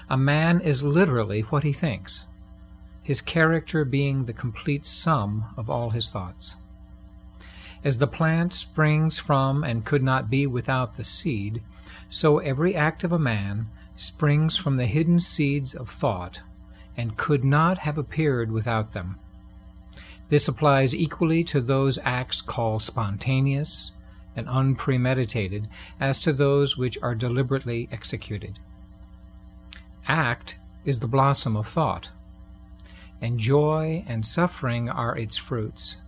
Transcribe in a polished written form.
A man is literally what he thinks, his character being the complete sum of all his thoughts. As the plant springs from and could not be without the seed, so every act of a man springs from the hidden seeds of thought and could not have appeared without them. This applies equally to those acts called spontaneous and unpremeditated as to those which are deliberately executed. Act is the blossom of thought, and joy and suffering are its fruits.